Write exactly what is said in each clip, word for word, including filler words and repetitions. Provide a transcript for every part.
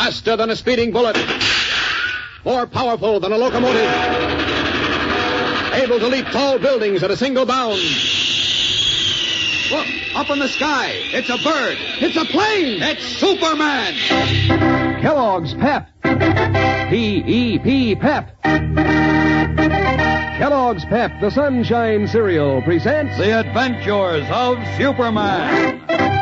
Faster than a speeding bullet. More powerful than a locomotive. Able to leap tall buildings at a single bound. Look, up in the sky. It's a bird. It's a plane. It's Superman. Kellogg's Pep. P E P, Pep. Kellogg's Pep, the Sunshine Cereal, presents The Adventures of Superman.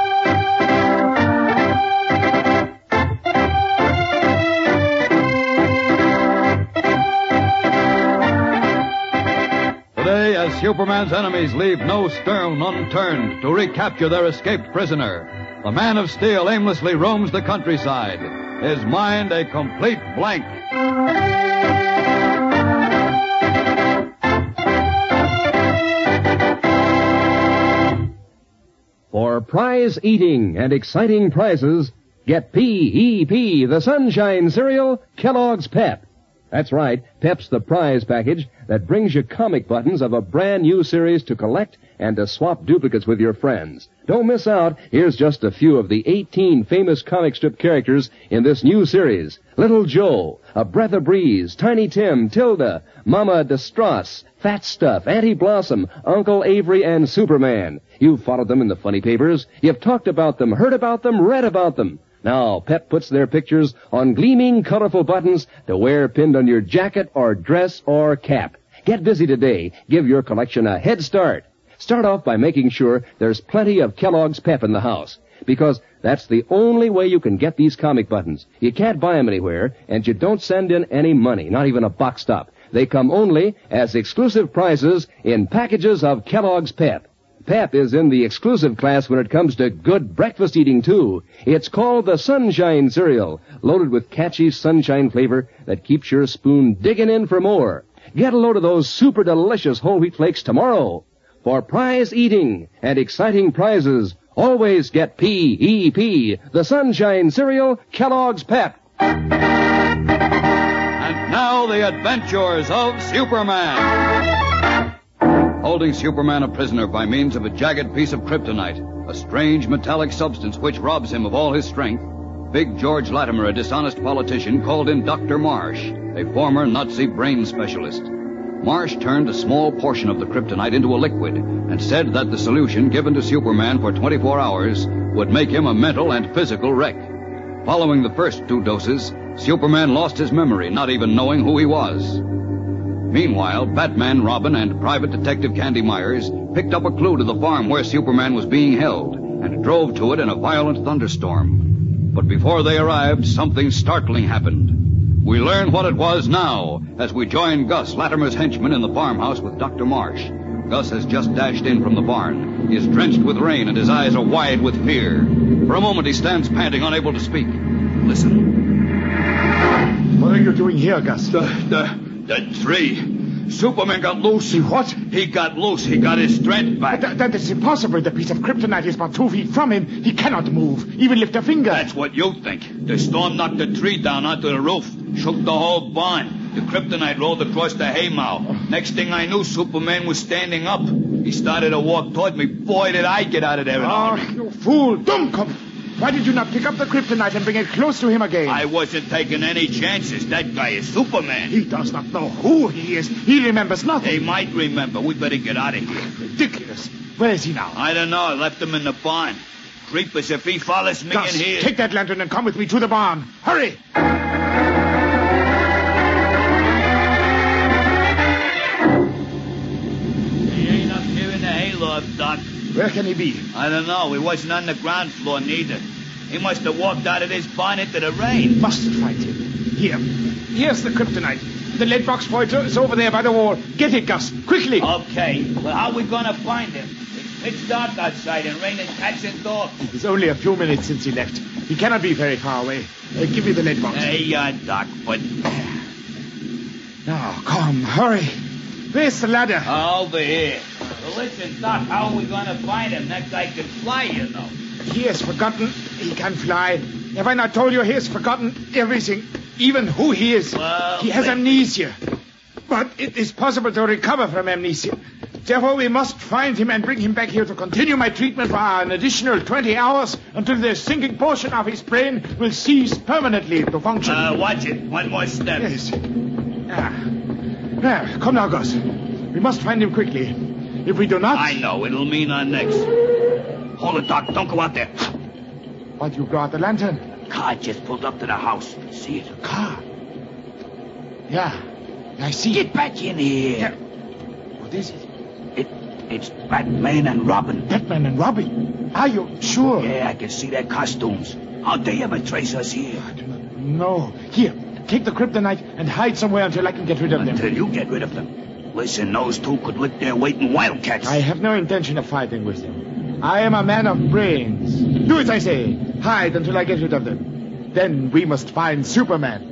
Today, as Superman's enemies leave no stone unturned to recapture their escaped prisoner, the Man of Steel aimlessly roams the countryside, his mind a complete blank. For prize eating and exciting prizes, get P E P, the Sunshine Cereal, Kellogg's Pep. That's right, Pep's the prize package that brings you comic buttons of a brand new series to collect and to swap duplicates with your friends. Don't miss out. Here's just a few of the eighteen famous comic strip characters in this new series. Little Joe, A Breath of Breeze, Tiny Tim, Tilda, Mama Distrauss, Fat Stuff, Auntie Blossom, Uncle Avery, and Superman. You've followed them in the funny papers. You've talked about them, heard about them, read about them. Now, Pep puts their pictures on gleaming, colorful buttons to wear pinned on your jacket or dress or cap. Get busy today. Give your collection a head start. Start off by making sure there's plenty of Kellogg's Pep in the house, because that's the only way you can get these comic buttons. You can't buy them anywhere, and you don't send in any money, not even a box top. They come only as exclusive prizes in packages of Kellogg's Pep. Pep is in the exclusive class when it comes to good breakfast eating, too. It's called the Sunshine Cereal, loaded with catchy sunshine flavor that keeps your spoon digging in for more. Get a load of those super delicious whole wheat flakes tomorrow. For prize eating and exciting prizes, always get P E P, the Sunshine Cereal, Kellogg's Pep. And now, the adventures of Superman. Holding Superman a prisoner by means of a jagged piece of kryptonite, a strange metallic substance which robs him of all his strength, Big George Latimer, a dishonest politician, called in Doctor Marsh, a former Nazi brain specialist. Marsh turned a small portion of the kryptonite into a liquid and said that the solution given to Superman for twenty-four hours would make him a mental and physical wreck. Following the first two doses, Superman lost his memory, not even knowing who he was. Meanwhile, Batman, Robin, and Private Detective Candy Myers picked up a clue to the farm where Superman was being held and drove to it in a violent thunderstorm. But before they arrived, something startling happened. We learn what it was now as we join Gus, Latimer's henchman, in the farmhouse with Doctor Marsh. Gus has just dashed in from the barn. He is drenched with rain and his eyes are wide with fear. For a moment he stands panting, unable to speak. Listen. What are you doing here, Gus? The, the, the tree. Superman got loose. He what? He got loose. He got his strength back. That, that is impossible. The piece of kryptonite is about two feet from him. He cannot move, even lift a finger. That's what you think. The storm knocked the tree down onto the roof, shook the whole barn. The kryptonite rolled across the haymow. Next thing I knew, Superman was standing up. He started to walk toward me. Boy, did I get out of there in a Oh, hurry. you fool. Dummkopf. Why did you not pick up the kryptonite and bring it close to him again? I wasn't taking any chances. That guy is Superman. He does not know who he is. He remembers nothing. He might remember. We better get out of here. Ridiculous. Where is he now? I don't know. I left him in the barn. Creepers, if he follows me Gus, in here... take that lantern and come with me to the barn. Hurry! He ain't up here in the hayloft, Doc. Where can he be? I don't know. He wasn't on the ground floor, neither. He must have walked out of this barn into the rain. Must find him. Here. Here's the kryptonite. The lead box for it is over there by the wall. Get it, Gus. Quickly. Okay. Well, how are we going to find him? It's pitch dark outside and raining cats and dogs. It was only a few minutes since he left. He cannot be very far away. Uh, give me the lead box. Hey, uh, Doc, but... Now, come, hurry. Where's the ladder? Over here. Well, listen, Doc, how are we going to find him? That guy can fly, you know. He has forgotten he can fly. Have I not told you he has forgotten everything, even who he is? Well, he has but... amnesia. But it is possible to recover from amnesia. Therefore, we must find him and bring him back here to continue my treatment for an additional twenty hours until the sinking portion of his brain will cease permanently to function. Uh, watch it. One more step. Yes. Ah. Ah, come now, Gus. We must find him quickly. If we do not... I know. It'll mean our necks. Hold it, Doc. Don't go out there. What, you go out the lantern? Car just pulled up to the house. See it? Car? Yeah. I see. Get back in here. Yeah. What is it? It, it's Batman and Robin. Batman and Robin? Are you sure? Yeah, I can see their costumes. How'd they ever trace us here? I do not know. Here, take the kryptonite and hide somewhere until I can get rid of them. Until you get rid of them. Listen, those two could lick their weight in wildcats. I have no intention of fighting with them. I am a man of brains. Do as I say. Hide until I get rid of them. Then we must find Superman.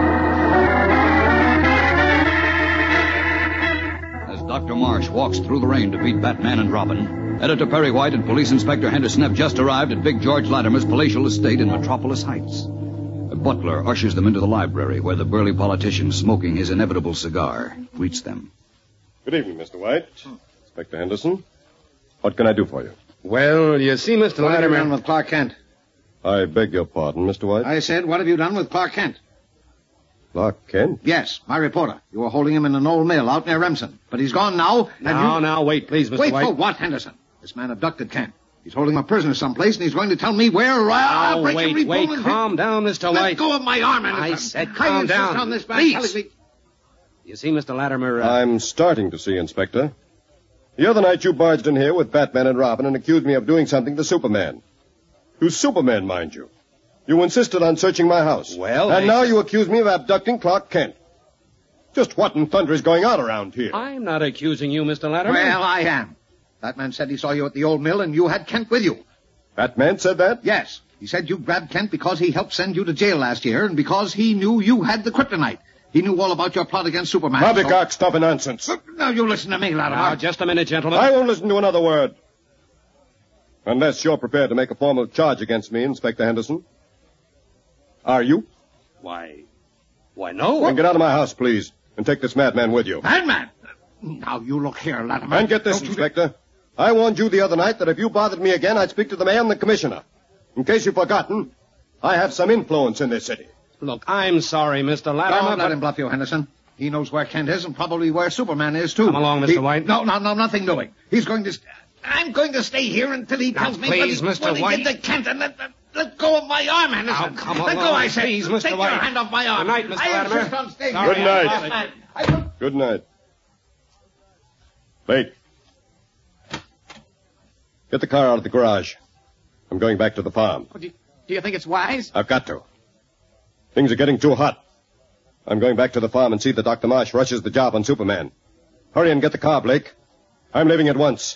Doctor Marsh walks through the rain to beat Batman and Robin. Editor Perry White and Police Inspector Henderson have just arrived at Big George Latimer's palatial estate in Metropolis Heights. A butler ushers them into the library where the burly politician, smoking his inevitable cigar, greets them. Good evening, Mister White. Inspector Henderson. What can I do for you? Well, you see, Mister What have you Latimer... done with Clark Kent? I beg your pardon, Mister White. I said, what have you done with Clark Kent? Clark Kent? Yes, my reporter. You were holding him in an old mill out near Remsen. But he's gone now, and Now, you... now, wait, please, Mister Wait White. for what, Henderson? This man abducted Kent. He's holding him a prisoner someplace, and he's going to tell me where... I'll Oh, break wait, every wait, bone in calm his... down, Mister Let White. go of my arm, Henderson. I said I calm insist down. on this man Please. telling me... You see, Mister Latimer... Uh... I'm starting to see, Inspector. The other night you barged in here with Batman and Robin and accused me of doing something to Superman. To Superman, mind you. You insisted on searching my house. Well, And I... now you accuse me of abducting Clark Kent. Just what in thunder is going on around here? I'm not accusing you, Mister Latimer. Well, I am. That man said he saw you at the old mill, and you had Kent with you. Batman said that? Yes. He said you grabbed Kent because he helped send you to jail last year, and because he knew you had the kryptonite. He knew all about your plot against Superman. Poppycock, stuff and nonsense. So... Now, you listen to me, Latimer. Now, just a minute, gentlemen. I won't listen to another word. Unless you're prepared to make a formal charge against me, Inspector Henderson. Are you? Why... Why, no. Then get out of my house, please, and take this madman with you. Madman! Now, you look here, Latimer. And get this, Don't you- Inspector. I warned you the other night that if you bothered me again, I'd speak to the mayor and the commissioner. In case you've forgotten, I have some influence in this city. Look, I'm sorry, Mister Latimer, Don't let but... him bluff you, Henderson. He knows where Kent is and probably where Superman is, too. Come along, Mister He- White. No, no, no, nothing doing. He's going to... St- I'm going to stay here until he tells Now, me please, what he, Mister what he White. did to Kent and let, let, let go of my arm, Henderson. Now, come let along, go, I say. please, Mister Take White. your hand off my arm. Good night, Mister I Latimer. insist on staying Sorry, Good here. night. Yes, I don't... Good night. Wait. Get the car out of the garage. I'm going back to the farm. Do you, do you think it's wise? I've got to. Things are getting too hot. I'm going back to the farm and see that Doctor Marsh rushes the job on Superman. Hurry and get the car, Blake. I'm leaving at once.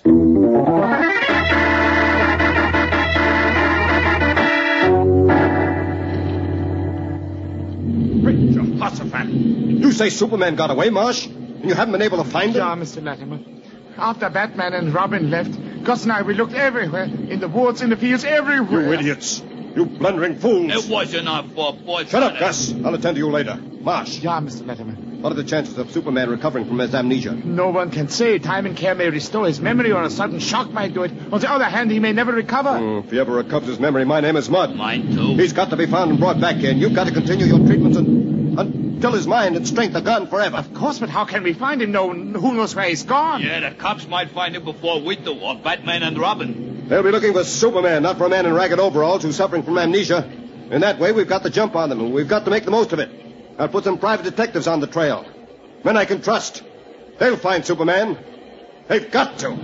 Jehoshaphat. You say Superman got away, Marsh? And you haven't been able to find him? Yeah, Mister Latimer. After Batman and Robin left, Gus and I, we looked everywhere. In the woods, in the fields, everywhere. You idiots. You blundering fools. It wasn't our fault, boy. Shut up, Gus. I'll attend to you later. Marsh, Yeah, Mister Latimer. what are the chances of Superman recovering from his amnesia? No one can say. Time and care may restore his memory, or a sudden shock might do it. On the other hand, he may never recover. Mm, if he ever recovers his memory, my name is Mud. Mine, too. He's got to be found and brought back here, and you've got to continue your treatments and, until his mind and strength are gone forever. Of course, but how can we find him? No, who knows where he's gone? Yeah, the cops might find him before we do, or Batman and Robin. They'll be looking for Superman, not for a man in ragged overalls who's suffering from amnesia. In that way, we've got to jump on them, and we've got to make the most of it. I'll put some private detectives on the trail. Men I can trust. They'll find Superman. They've got to.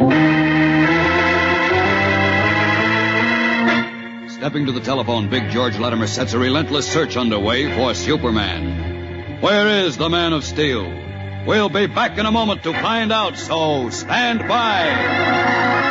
Stepping to the telephone, Big George Latimer sets a relentless search underway for Superman. Where is the Man of Steel? We'll be back in a moment to find out, so stand by.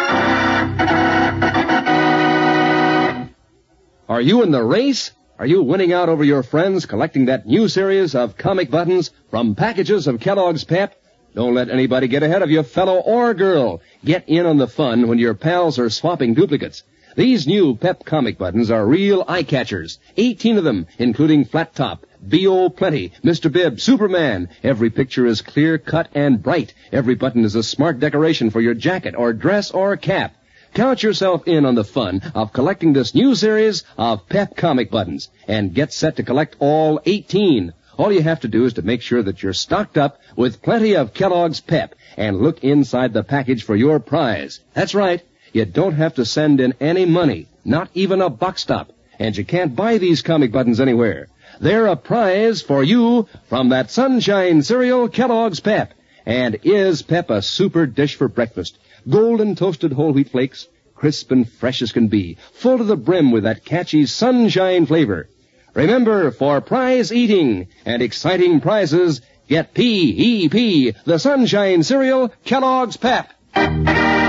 Are you in the race? Are you winning out over your friends collecting that new series of comic buttons from packages of Kellogg's Pep? Don't let anybody get ahead of you, fellow or girl. Get in on the fun when your pals are swapping duplicates. These new Pep comic buttons are real eye-catchers. eighteen of them, including flat top, B O Plenty, Mister Bibb, Superman. Every picture is clear, cut, and bright. Every button is a smart decoration for your jacket or dress or cap. Count yourself in on the fun of collecting this new series of Pep comic buttons and get set to collect all eighteen. All you have to do is to make sure that you're stocked up with plenty of Kellogg's Pep and look inside the package for your prize. That's right. You don't have to send in any money, not even a buck stop. And you can't buy these comic buttons anywhere. They're a prize for you from that Sunshine cereal, Kellogg's Pep. And is Pep a super dish for breakfast? Golden toasted whole wheat flakes, crisp and fresh as can be, full to the brim with that catchy sunshine flavor. Remember, for prize eating and exciting prizes, get P E P, the Sunshine cereal, Kellogg's Pep. And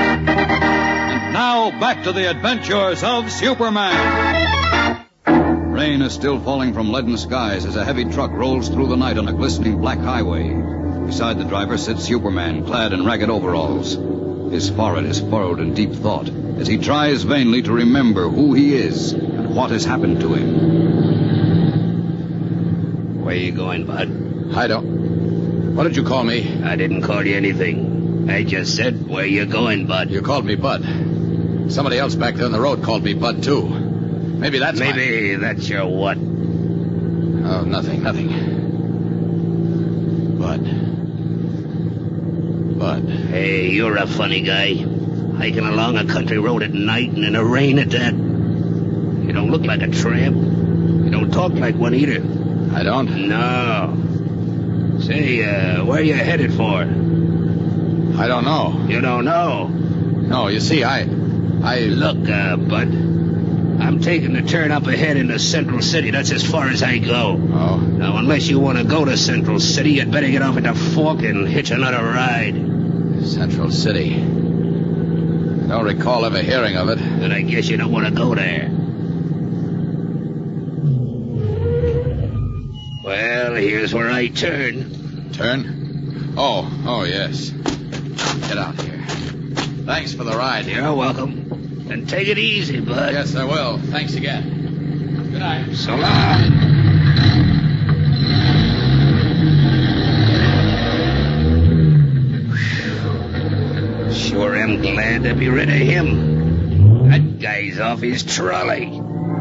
now back to the adventures of Superman. Rain is still falling from leaden skies as a heavy truck rolls through the night on a glistening black highway. Beside the driver sits Superman, clad in ragged overalls. His forehead is furrowed in deep thought as he tries vainly to remember who he is and what has happened to him. Where you going, Bud? I don't. What did you call me? I didn't call you anything. I just said, where you going, Bud? You called me Bud. Somebody else back there on the road called me Bud, too. Maybe that's Maybe my... that's your what? Oh, nothing, nothing. Bud. Bud. Hey, you're a funny guy. Hiking along a country road at night and in the rain at that. You don't look like a tramp. You don't talk like one either. I don't? No. Say, uh, where you headed for? I don't know. You don't know? No, you see, I... I... Look, uh, Bud. I'm taking the turn up ahead into Central City. That's as far as I go. Oh? Now, unless you want to go to Central City, you'd better get off at the Fork and hitch another ride. Central City. I don't recall ever hearing of it. Then I guess you don't want to go there. Well, here's where I turn. Turn? Oh, oh, yes. Get out here. Thanks for the ride. You're welcome. And take it easy, Bud. Yes, I will. Thanks again. Good night. So long. Sure am glad to be rid of him. That guy's off his trolley.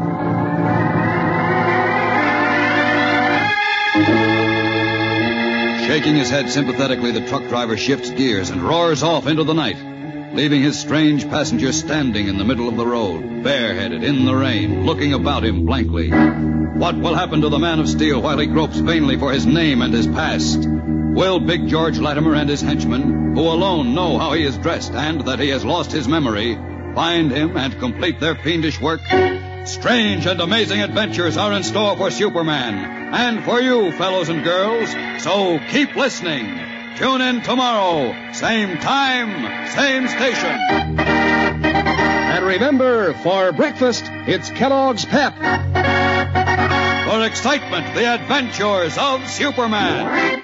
Shaking his head sympathetically, the truck driver shifts gears and roars off into the night, leaving his strange passenger standing in the middle of the road, bareheaded in the rain, looking about him blankly. What will happen to the Man of Steel while he gropes vainly for his name and his past? Will Big George Latimer and his henchmen, who alone know how he is dressed and that he has lost his memory, find him and complete their fiendish work? Strange and amazing adventures are in store for Superman and for you, fellows and girls, so keep listening. Tune in tomorrow, same time, same station. And remember, for breakfast, it's Kellogg's Pep. For excitement, the adventures of Superman.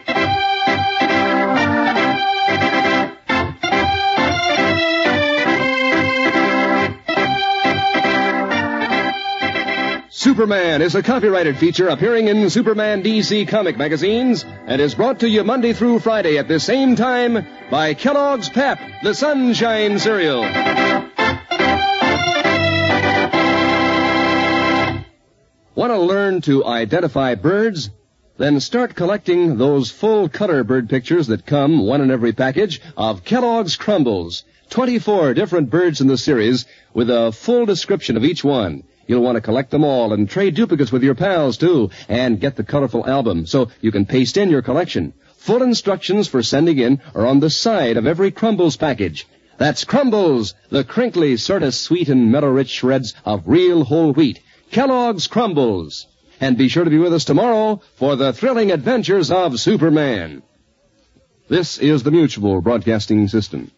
Superman is a copyrighted feature appearing in Superman D C comic magazines and is brought to you Monday through Friday at the same time by Kellogg's Pep, the Sunshine cereal. Want to learn to identify birds? Then start collecting those full-color bird pictures that come, one in every package, of Kellogg's Crumbles. twenty-four different birds in the series with a full description of each one. You'll want to collect them all and trade duplicates with your pals, too, and get the colorful album so you can paste in your collection. Full instructions for sending in are on the side of every Crumbles package. That's Crumbles, the crinkly, sort of sweet and mellow-rich shreds of real whole wheat. Kellogg's Crumbles. And be sure to be with us tomorrow for the thrilling adventures of Superman. This is the Mutual Broadcasting System.